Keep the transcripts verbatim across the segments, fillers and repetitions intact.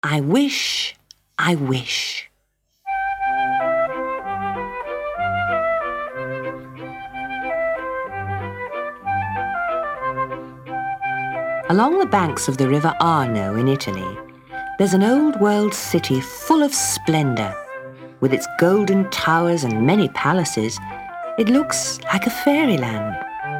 I wish, I wish. Along the banks of the River Arno in Italy, there's an old-world city full of splendour. With its golden towers and many palaces, it looks like a fairyland.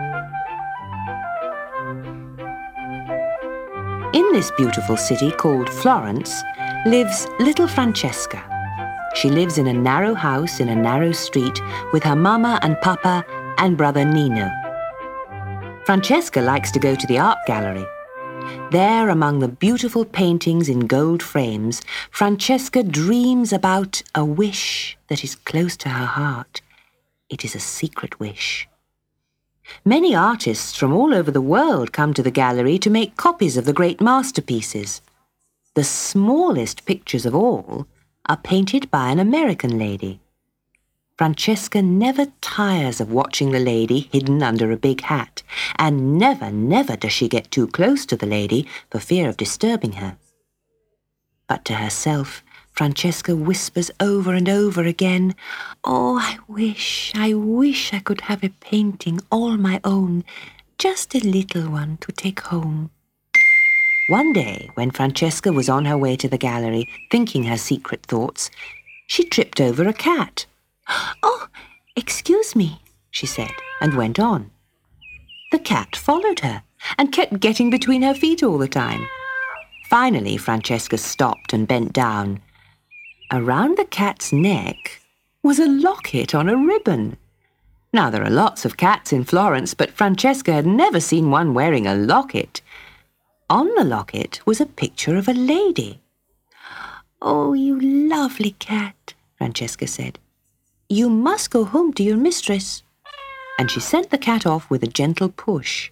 In this beautiful city called Florence lives little Francesca. She lives in a narrow house in a narrow street with her mama and papa and brother Nino. Francesca likes to go to the art gallery. There, among the beautiful paintings in gold frames, Francesca dreams about a wish that is close to her heart. It is a secret wish. Many artists from all over the world come to the gallery to make copies of the great masterpieces. The smallest pictures of all are painted by an American lady. Francesca never tires of watching the lady hidden under a big hat, and never, never does she get too close to the lady for fear of disturbing her. But to herself, Francesca whispers over and over again, "Oh, I wish, I wish I could have a painting all my own, just a little one to take home." One day, when Francesca was on her way to the gallery, thinking her secret thoughts, she tripped over a cat. "Oh, excuse me," she said, and went on. The cat followed her and kept getting between her feet all the time. Finally, Francesca stopped and bent down. Around the cat's neck was a locket on a ribbon. Now, there are lots of cats in Florence, but Francesca had never seen one wearing a locket. On the locket was a picture of a lady. "Oh, you lovely cat," Francesca said. "You must go home to your mistress." And she sent the cat off with a gentle push.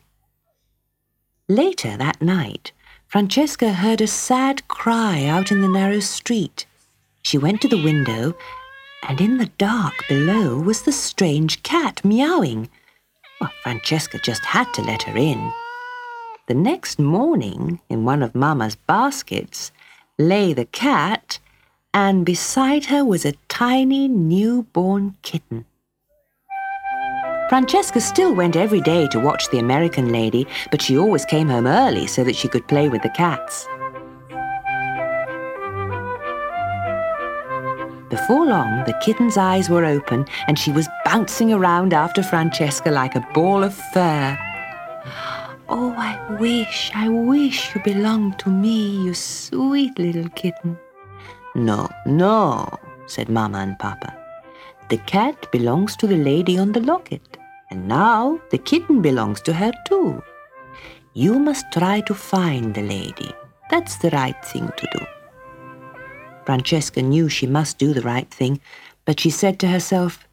Later that night, Francesca heard a sad cry out in the narrow street. She went to the window, and in the dark below was the strange cat meowing. Well, Francesca just had to let her in. The next morning, in one of Mama's baskets, lay the cat, and beside her was a tiny newborn kitten. Francesca still went every day to watch the American lady, but she always came home early so that she could play with the cats. Before long, the kitten's eyes were open and she was bouncing around after Francesca like a ball of fur. "Oh, I wish, I wish you belonged to me, you sweet little kitten." "No, no," said Mama and Papa. "The cat belongs to the lady on the locket, and now the kitten belongs to her too. You must try to find the lady. That's the right thing to do." Francesca knew she must do the right thing, but she said to herself,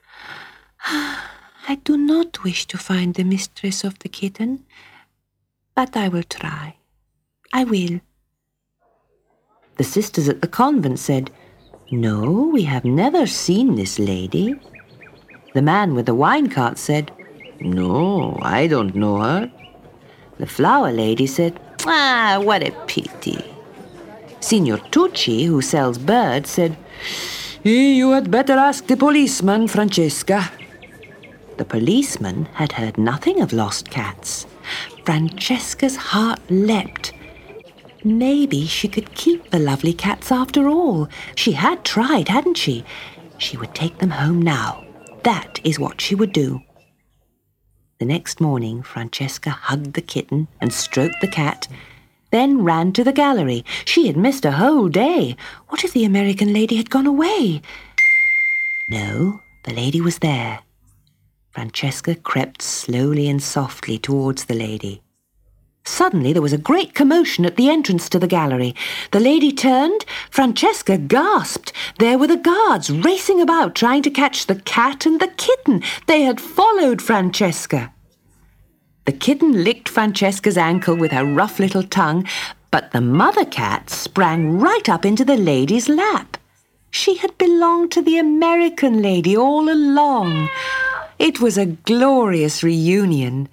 "I do not wish to find the mistress of the kitten, but I will try. I will." The sisters at the convent said, "No, we have never seen this lady." The man with the wine cart said, "No, I don't know her." The flower lady said, "Ah, what a pity." Signor Tucci, who sells birds, said, "You had better ask the policeman, Francesca." The policeman had heard nothing of lost cats. Francesca's heart leapt. Maybe she could keep the lovely cats after all. She had tried, hadn't she? She would take them home now. That is what she would do. The next morning, Francesca hugged the kitten and stroked the cat, then ran to the gallery. She had missed a whole day. What if the American lady had gone away? No, the lady was there. Francesca crept slowly and softly towards the lady. Suddenly there was a great commotion at the entrance to the gallery. The lady turned. Francesca gasped. There were the guards racing about trying to catch the cat and the kitten. They had followed Francesca. The kitten licked Francesca's ankle with her rough little tongue, but the mother cat sprang right up into the lady's lap. She had belonged to the American lady all along. It was a glorious reunion.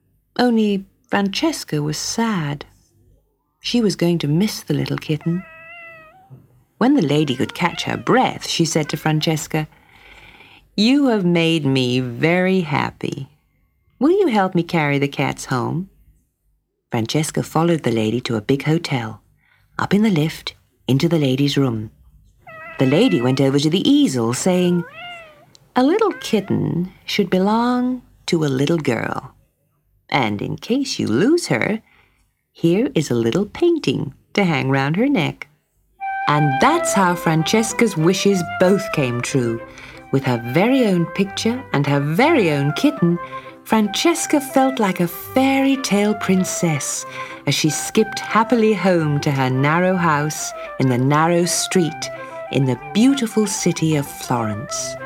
Only Francesca was sad. She was going to miss the little kitten When the lady could catch her breath, she said to Francesca, "You have made me very happy. Will you help me carry the cats home?" Francesca followed the lady to a big hotel, up in the lift, into the lady's room. The lady went over to the easel, saying, "A little kitten should belong to a little girl. And in case you lose her, here is a little painting to hang round her neck." And that's how Francesca's wishes both came true. With her very own picture and her very own kitten, Francesca felt like a fairy tale princess as she skipped happily home to her narrow house in the narrow street in the beautiful city of Florence.